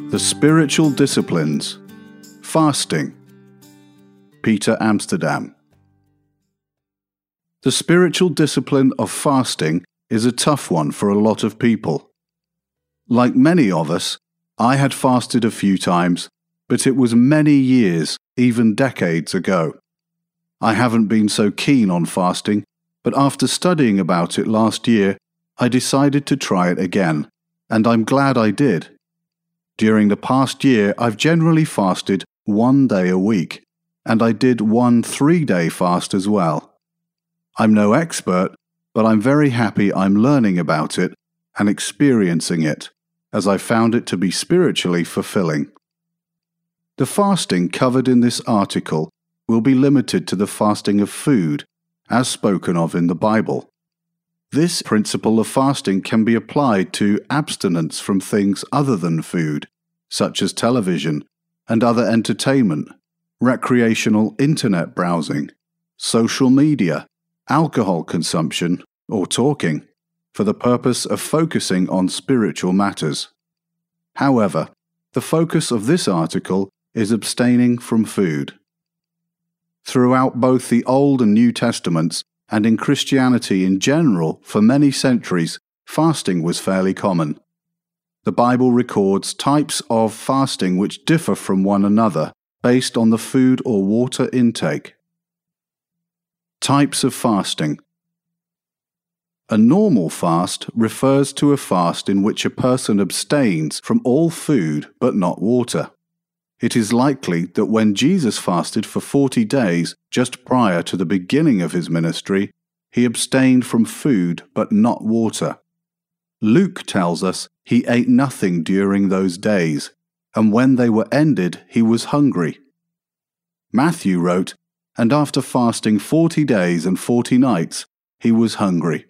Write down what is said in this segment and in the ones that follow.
The Spiritual Disciplines. Fasting. Peter Amsterdam. The spiritual discipline of fasting is a tough one for a lot of people. Like many of us, I had fasted a few times, but it was many years, even decades ago. I haven't been so keen on fasting, but after studying about it last year, I decided to try it again, and I'm glad I did. During the past year, I've generally fasted 1 day a week, and I did one 3-day fast as well. I'm no expert, but I'm very happy I'm learning about it and experiencing it, as I found it to be spiritually fulfilling. The fasting covered in this article will be limited to the fasting of food, as spoken of in the Bible. This principle of fasting can be applied to abstinence from things other than food, such as television and other entertainment, recreational internet browsing, social media, alcohol consumption, or talking, for the purpose of focusing on spiritual matters. However, the focus of this article is abstaining from food. Throughout both the Old and New Testaments, and in Christianity in general, for many centuries, fasting was fairly common. The Bible records types of fasting which differ from one another based on the food or water intake. Types of fasting. A normal fast refers to a fast in which a person abstains from all food but not water. It is likely that when Jesus fasted for 40 days just prior to the beginning of his ministry, he abstained from food but not water. Luke tells us he ate nothing during those days, and when they were ended, he was hungry. Matthew wrote, "And after fasting 40 days and 40 nights, he was hungry."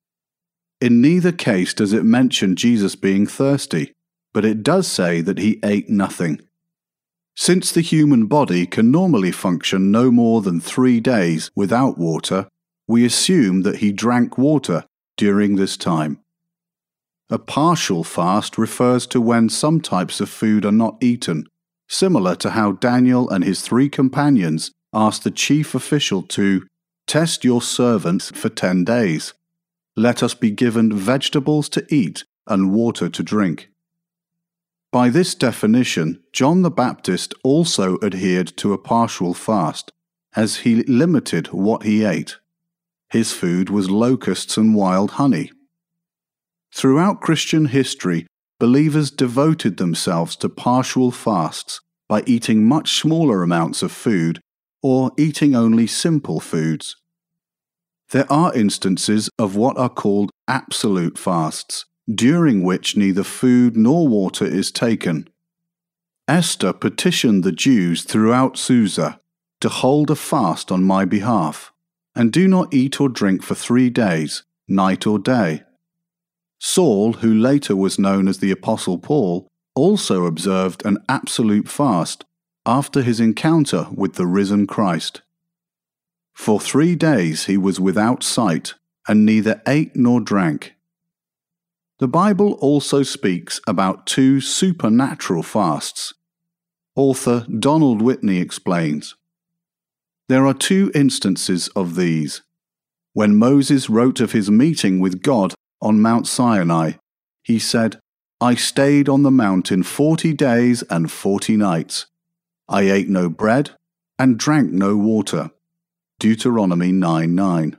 In neither case does it mention Jesus being thirsty, but it does say that he ate nothing. Since the human body can normally function no more than 3 days without water, we assume that he drank water during this time. A partial fast refers to when some types of food are not eaten, similar to how Daniel and his 3 companions asked the chief official to test your servants for 10 days. Let us be given vegetables to eat and water to drink. By this definition, John the Baptist also adhered to a partial fast, as he limited what he ate. His food was locusts and wild honey. Throughout Christian history, believers devoted themselves to partial fasts by eating much smaller amounts of food or eating only simple foods. There are instances of what are called absolute fasts, during which neither food nor water is taken. Esther petitioned the Jews throughout Susa to hold a fast on my behalf, and do not eat or drink for 3 days, night or day. Saul, who later was known as the Apostle Paul, also observed an absolute fast after his encounter with the risen Christ. For 3 days he was without sight, and neither ate nor drank. The Bible also speaks about 2 supernatural fasts. Author Donald Whitney explains, "There are 2 instances of these. When Moses wrote of his meeting with God on Mount Sinai, he said, 'I stayed on the mountain 40 days and 40 nights. I ate no bread and drank no water.' Deuteronomy 9:9.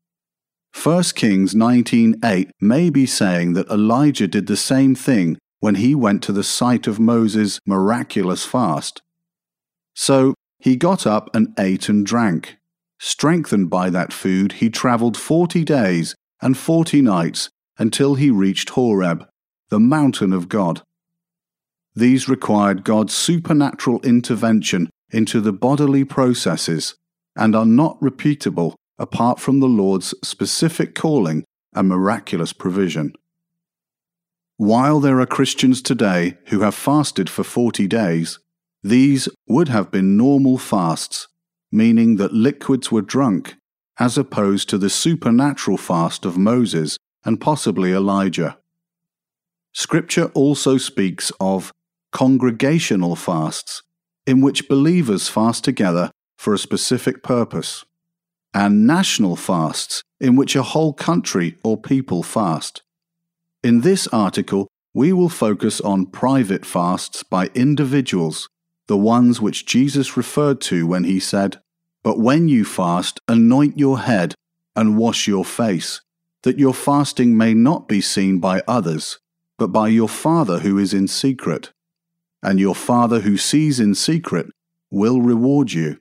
1 Kings 19:8 may be saying that Elijah did the same thing when he went to the site of Moses' miraculous fast. So he got up and ate and drank. Strengthened by that food, he traveled 40 days and 40 nights until he reached Horeb, the mountain of God. These required God's supernatural intervention into the bodily processes and are not repeatable apart from the Lord's specific calling and miraculous provision. While there are Christians today who have fasted for 40 days, these would have been normal fasts, meaning that liquids were drunk, as opposed to the supernatural fast of Moses and possibly Elijah. Scripture also speaks of congregational fasts, in which believers fast together for a specific purpose, and national fasts, in which a whole country or people fast. In this article, we will focus on private fasts by individuals, the ones which Jesus referred to when he said, "But when you fast, anoint your head and wash your face, that your fasting may not be seen by others, but by your Father who is in secret. And your Father who sees in secret will reward you."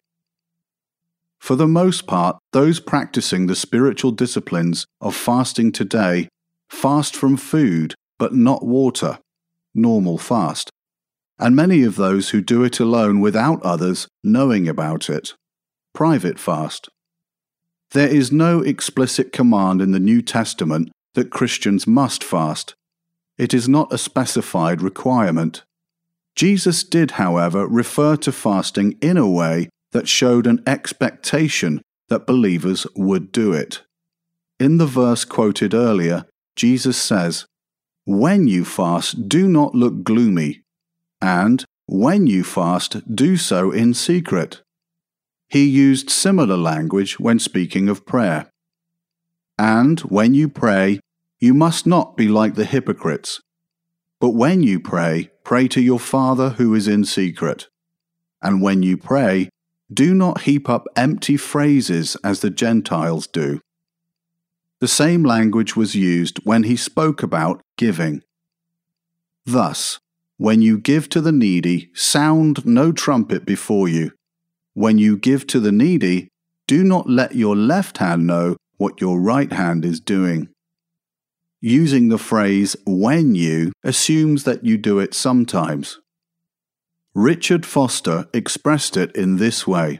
For the most part, those practicing the spiritual disciplines of fasting today fast from food but not water, normal fast, and many of those who do it alone without others knowing about it, private fast. There is no explicit command in the New Testament that Christians must fast. It is not a specified requirement. Jesus did, however, refer to fasting in a way that showed an expectation that believers would do it. In the verse quoted earlier, Jesus says, "When you fast, do not look gloomy, and when you fast, do so in secret." He used similar language when speaking of prayer. "And when you pray, you must not be like the hypocrites. But when you pray, pray to your Father who is in secret. And when you pray, do not heap up empty phrases as the Gentiles do." The same language was used when he spoke about giving. "Thus, when you give to the needy, sound no trumpet before you. When you give to the needy, do not let your left hand know what your right hand is doing." Using the phrase "when you" assumes that you do it sometimes. Richard Foster expressed it in this way: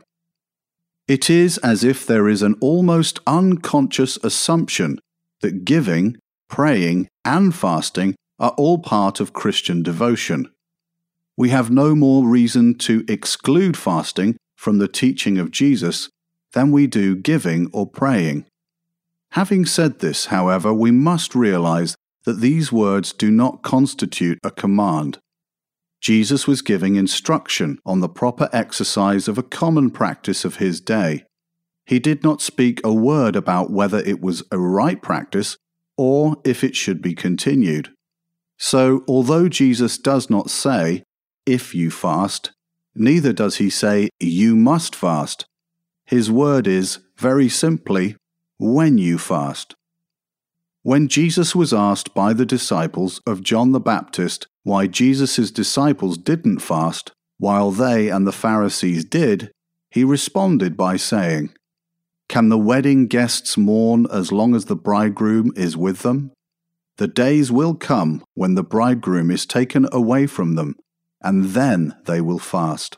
"It is as if there is an almost unconscious assumption that giving, praying, and fasting are all part of Christian devotion. We have no more reason to exclude fasting from the teaching of Jesus than we do giving or praying." Having said this, however, we must realize that these words do not constitute a command. Jesus was giving instruction on the proper exercise of a common practice of his day. He did not speak a word about whether it was a right practice or if it should be continued. So, although Jesus does not say, "if you fast," neither does he say, "you must fast." His word is, very simply, "when you fast." When Jesus was asked by the disciples of John the Baptist why Jesus' disciples didn't fast, while they and the Pharisees did, he responded by saying, "Can the wedding guests mourn as long as the bridegroom is with them? The days will come when the bridegroom is taken away from them, and then they will fast."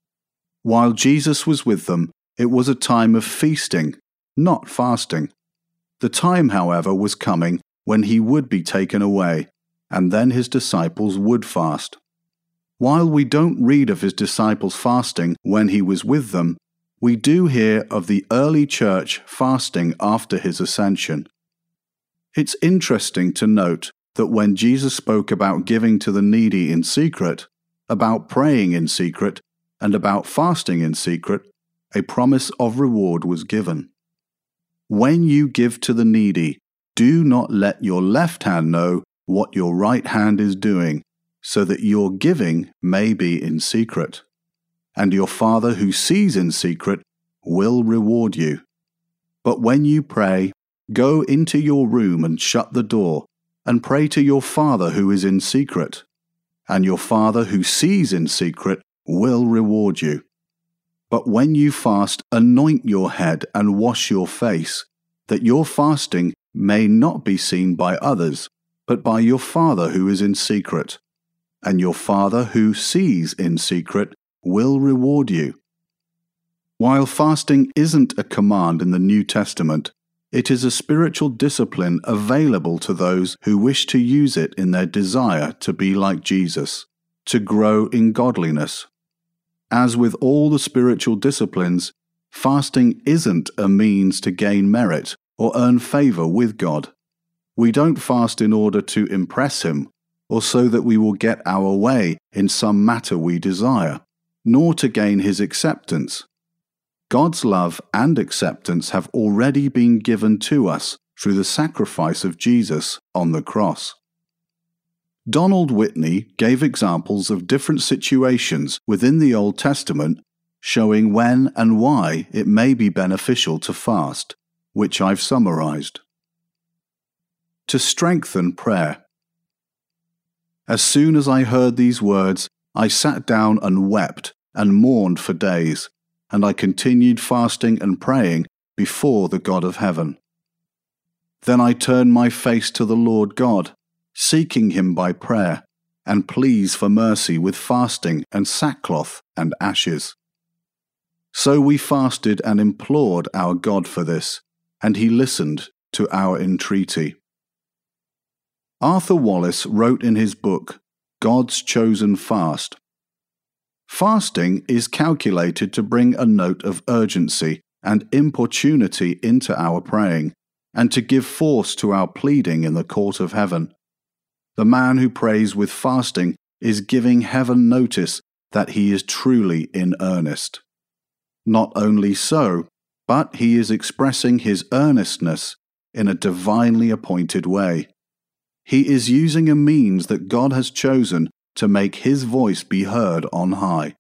While Jesus was with them, it was a time of feasting, not fasting. The time, however, was coming when he would be taken away, and then his disciples would fast. While we don't read of his disciples fasting when he was with them, we do hear of the early church fasting after his ascension. It's interesting to note that when Jesus spoke about giving to the needy in secret, about praying in secret, and about fasting in secret, a promise of reward was given. "When you give to the needy, do not let your left hand know what your right hand is doing, so that your giving may be in secret. And your Father who sees in secret will reward you. But when you pray, go into your room and shut the door, and pray to your Father who is in secret. And your Father who sees in secret will reward you. But when you fast, anoint your head and wash your face, that your fasting may not be seen by others, but by your Father who is in secret. And your Father who sees in secret will reward you." While fasting isn't a command in the New Testament, it is a spiritual discipline available to those who wish to use it in their desire to be like Jesus, to grow in godliness. As with all the spiritual disciplines, fasting isn't a means to gain merit or earn favor with God. We don't fast in order to impress Him or so that we will get our way in some matter we desire, nor to gain His acceptance. God's love and acceptance have already been given to us through the sacrifice of Jesus on the cross. Donald Whitney gave examples of different situations within the Old Testament showing when and why it may be beneficial to fast, which I've summarized. To strengthen prayer. As soon as I heard these words, I sat down and wept and mourned for days, and I continued fasting and praying before the God of heaven. Then I turned my face to the Lord God, seeking Him by prayer, and pleas for mercy with fasting and sackcloth and ashes. So we fasted and implored our God for this, and He listened to our entreaty. Arthur Wallis wrote in his book, God's Chosen Fast, "Fasting is calculated to bring a note of urgency and importunity into our praying, and to give force to our pleading in the court of heaven. The man who prays with fasting is giving heaven notice that he is truly in earnest. Not only so, but he is expressing his earnestness in a divinely appointed way. He is using a means that God has chosen to make His voice be heard on high."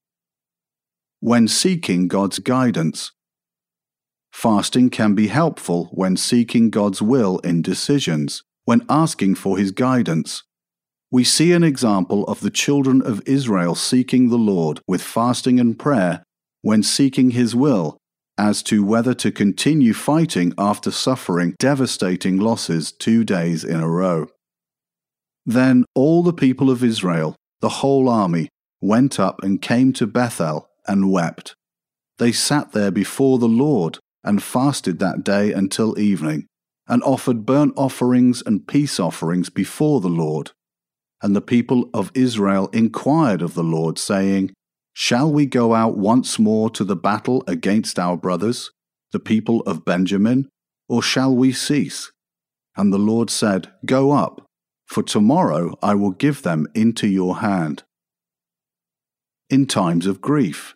When seeking God's guidance. Fasting can be helpful when seeking God's will in decisions, when asking for His guidance. We see an example of the children of Israel seeking the Lord with fasting and prayer when seeking His will as to whether to continue fighting after suffering devastating losses 2 days in a row. Then all the people of Israel, the whole army, went up and came to Bethel and wept. They sat there before the Lord and fasted that day until evening, and offered burnt offerings and peace offerings before the Lord. And the people of Israel inquired of the Lord, saying, "Shall we go out once more to the battle against our brothers, the people of Benjamin, or shall we cease?" And the Lord said, "Go up, for tomorrow I will give them into your hand." In times of grief.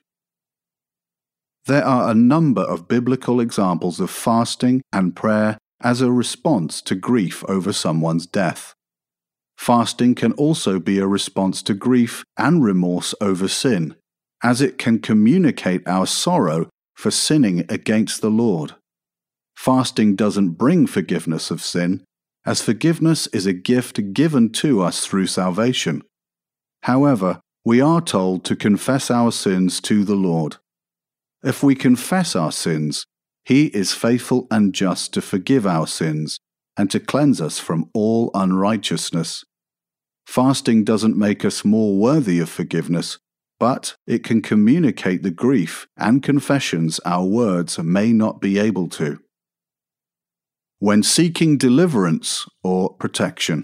There are a number of biblical examples of fasting and prayer as a response to grief over someone's death. Fasting can also be a response to grief and remorse over sin, as it can communicate our sorrow for sinning against the Lord. Fasting doesn't bring forgiveness of sin, as forgiveness is a gift given to us through salvation. However, we are told to confess our sins to the Lord. If we confess our sins, He is faithful and just to forgive our sins and to cleanse us from all unrighteousness. Fasting doesn't make us more worthy of forgiveness, but it can communicate the grief and confessions our words may not be able to. When seeking deliverance or protection.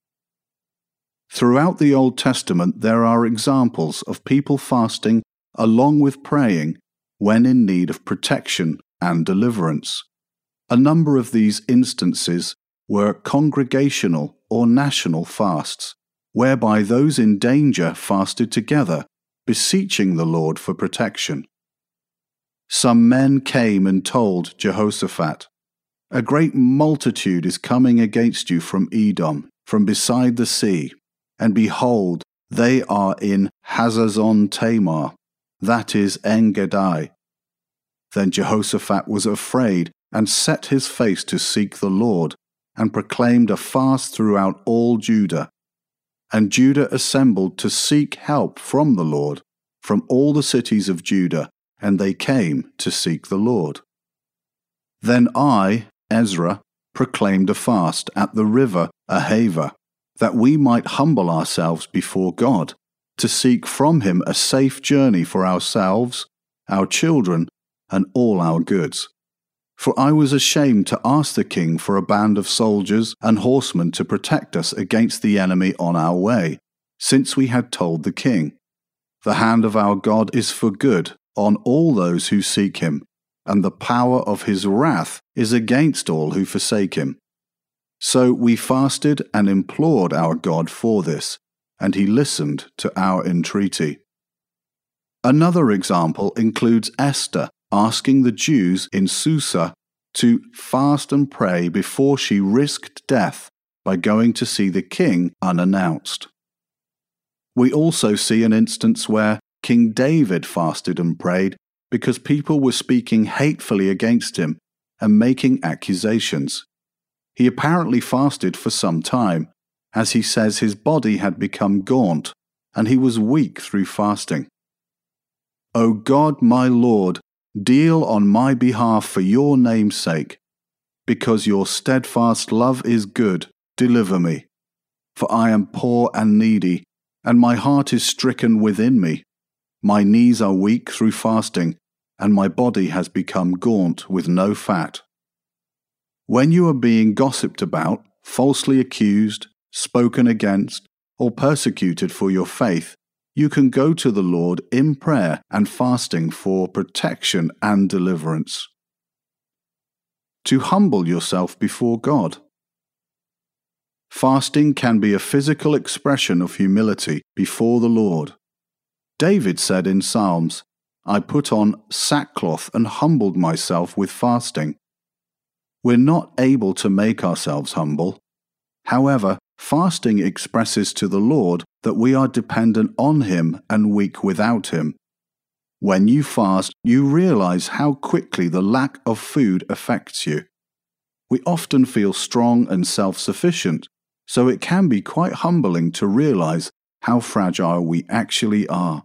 Throughout the Old Testament there are examples of people fasting along with praying when in need of protection and deliverance. A number of these instances were congregational or national fasts, whereby those in danger fasted together, beseeching the Lord for protection. Some men came and told Jehoshaphat, "A great multitude is coming against you from Edom, from beside the sea, and behold, they are in Hazazon Tamar, that is En-Gedi." Then Jehoshaphat was afraid and set his face to seek the Lord, and proclaimed a fast throughout all Judah. And Judah assembled to seek help from the Lord, from all the cities of Judah, and they came to seek the Lord. Then I, Ezra, proclaimed a fast at the river Ahava, that we might humble ourselves before God, to seek from Him a safe journey for ourselves, our children, and all our goods. For I was ashamed to ask the king for a band of soldiers and horsemen to protect us against the enemy on our way, since we had told the king, "The hand of our God is for good on all those who seek Him, and the power of His wrath is against all who forsake Him." So we fasted and implored our God for this, and he listened to our entreaty. Another example includes Esther asking the Jews in Susa to fast and pray before she risked death by going to see the king unannounced. We also see an instance where King David fasted and prayed because people were speaking hatefully against him and making accusations. He apparently fasted for some time, as he says his body had become gaunt and he was weak through fasting. O God, my Lord, deal on my behalf for your name's sake. Because your steadfast love is good, deliver me. For I am poor and needy, and my heart is stricken within me. My knees are weak through fasting, and my body has become gaunt with no fat. When you are being gossiped about, falsely accused, spoken against, or persecuted for your faith, you can go to the Lord in prayer and fasting for protection and deliverance. To humble yourself before God. Fasting can be a physical expression of humility before the Lord. David said in Psalms, I put on sackcloth and humbled myself with fasting. We're not able to make ourselves humble. However, fasting expresses to the Lord that we are dependent on Him and weak without Him. When you fast, you realize how quickly the lack of food affects you. We often feel strong and self-sufficient, so it can be quite humbling to realize how fragile we actually are.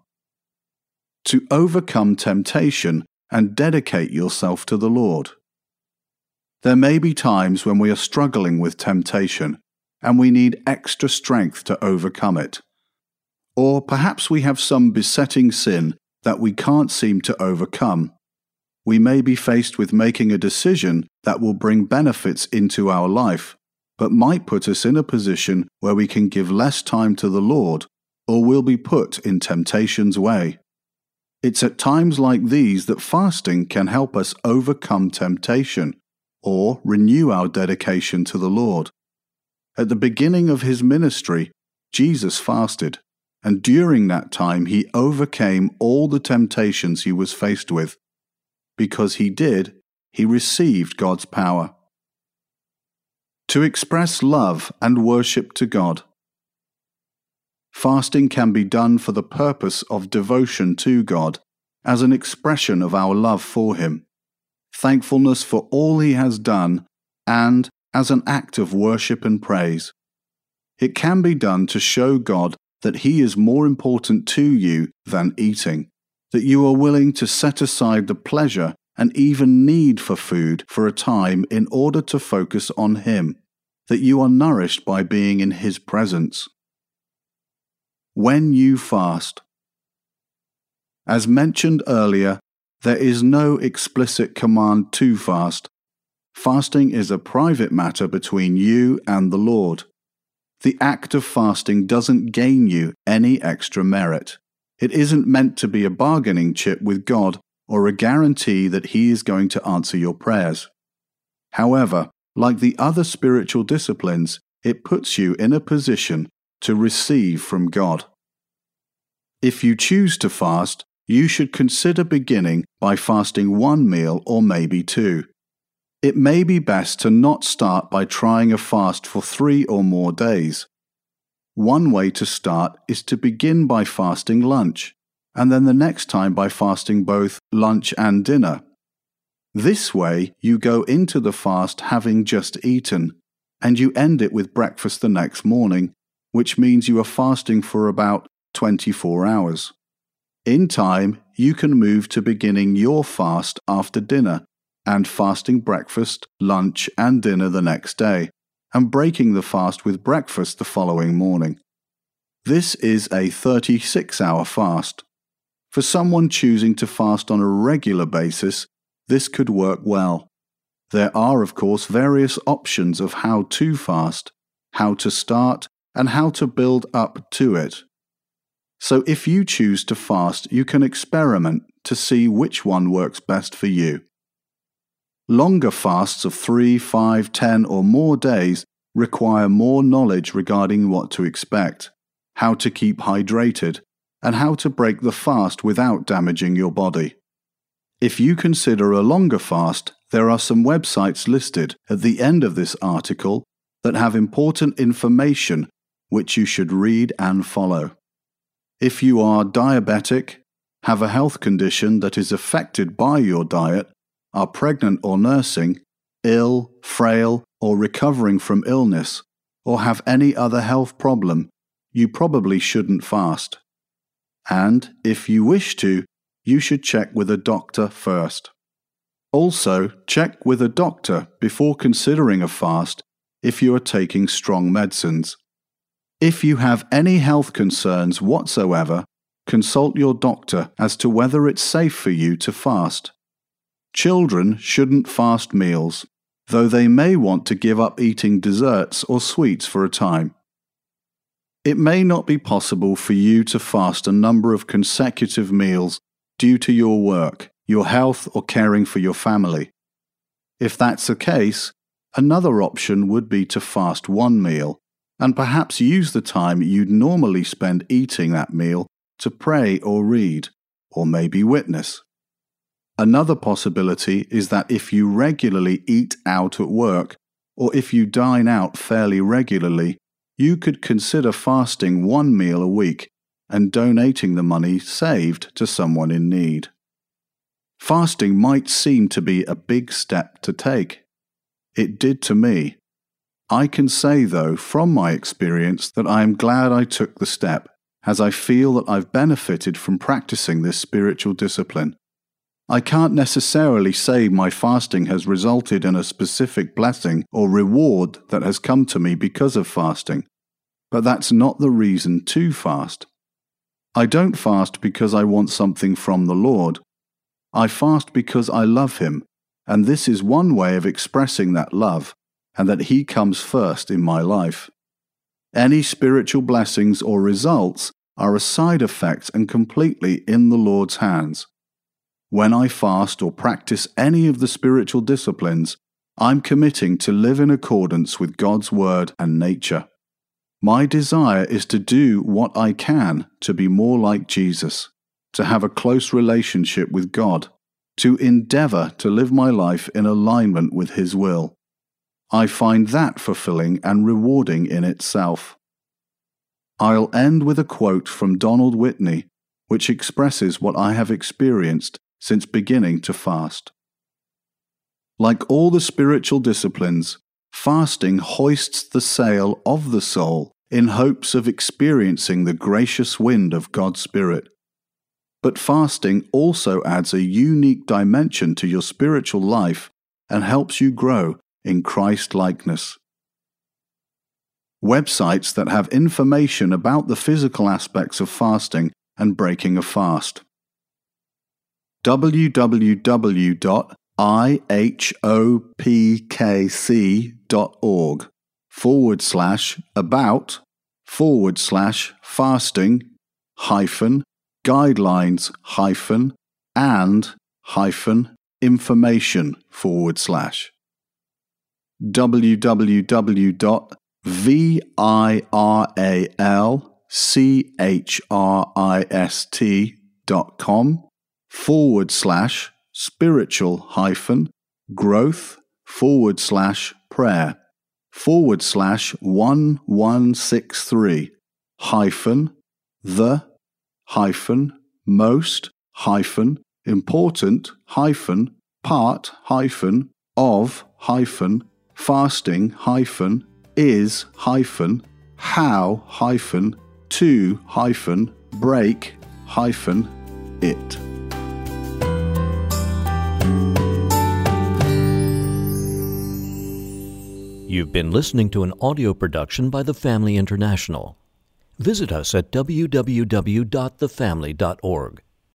To overcome temptation and dedicate yourself to the Lord. There may be times when we are struggling with temptation and we need extra strength to overcome it. Or perhaps we have some besetting sin that we can't seem to overcome. We may be faced with making a decision that will bring benefits into our life, but might put us in a position where we can give less time to the Lord, or will be put in temptation's way. It's at times like these that fasting can help us overcome temptation, or renew our dedication to the Lord. At the beginning of his ministry, Jesus fasted, and during that time he overcame all the temptations he was faced with. Because he did, he received God's power. To express love and worship to God. Fasting can be done for the purpose of devotion to God, as an expression of our love for Him, thankfulness for all He has done, and as an act of worship and praise. It can be done to show God that He is more important to you than eating, that you are willing to set aside the pleasure and even need for food for a time in order to focus on Him, that you are nourished by being in His presence. When you fast. As mentioned earlier, there is no explicit command to fast. Fasting is a private matter between you and the Lord. The act of fasting doesn't gain you any extra merit. It isn't meant to be a bargaining chip with God or a guarantee that He is going to answer your prayers. However, like the other spiritual disciplines, it puts you in a position to receive from God. If you choose to fast, you should consider beginning by fasting one meal or maybe two. It may be best to not start by trying a fast for 3 or more days. One way to start is to begin by fasting lunch, and then the next time by fasting both lunch and dinner. This way, you go into the fast having just eaten, and you end it with breakfast the next morning, which means you are fasting for about 24 hours. In time, you can move to beginning your fast after dinner, and fasting breakfast, lunch, and dinner the next day, and breaking the fast with breakfast the following morning. This is a 36-hour fast. For someone choosing to fast on a regular basis, this could work well. There are, of course, various options of how to fast, how to start, and how to build up to it. So if you choose to fast, you can experiment to see which one works best for you. Longer fasts of 3, 5, 10 or more days require more knowledge regarding what to expect, how to keep hydrated, and how to break the fast without damaging your body. If you consider a longer fast, there are some websites listed at the end of this article that have important information which you should read and follow. If you are diabetic, have a health condition that is affected by your diet, are pregnant or nursing, ill, frail, or recovering from illness, or have any other health problem, you probably shouldn't fast. And if you wish to, you should check with a doctor first. Also, check with a doctor before considering a fast if you are taking strong medicines. If you have any health concerns whatsoever, consult your doctor as to whether it's safe for you to fast. Children shouldn't fast meals, though they may want to give up eating desserts or sweets for a time. It may not be possible for you to fast a number of consecutive meals due to your work, your health, or caring for your family. If that's the case, another option would be to fast one meal, and perhaps use the time you'd normally spend eating that meal to pray or read, or maybe witness. Another possibility is that if you regularly eat out at work, or if you dine out fairly regularly, you could consider fasting one meal a week and donating the money saved to someone in need. Fasting might seem to be a big step to take. It did to me. I can say, though, from my experience, that I am glad I took the step, as I feel that I've benefited from practicing this spiritual discipline. I can't necessarily say my fasting has resulted in a specific blessing or reward that has come to me because of fasting, but that's not the reason to fast. I don't fast because I want something from the Lord. I fast because I love Him, and this is one way of expressing that love, and that He comes first in my life. Any spiritual blessings or results are a side effect and completely in the Lord's hands. When I fast or practice any of the spiritual disciplines, I'm committing to live in accordance with God's word and nature. My desire is to do what I can to be more like Jesus, to have a close relationship with God, to endeavor to live my life in alignment with His will. I find that fulfilling and rewarding in itself. I'll end with a quote from Donald Whitney, which expresses what I have experienced since beginning to fast. Like all the spiritual disciplines, fasting hoists the sail of the soul in hopes of experiencing the gracious wind of God's Spirit. But fasting also adds a unique dimension to your spiritual life and helps you grow in Christ-likeness. Websites that have information about the physical aspects of fasting and breaking a fast. www.ihopk.org/about/fasting-and-information/ spiritual-is-how-to-break-it. You've been listening to an audio production by The Family International. Visit us at www.thefamily.org.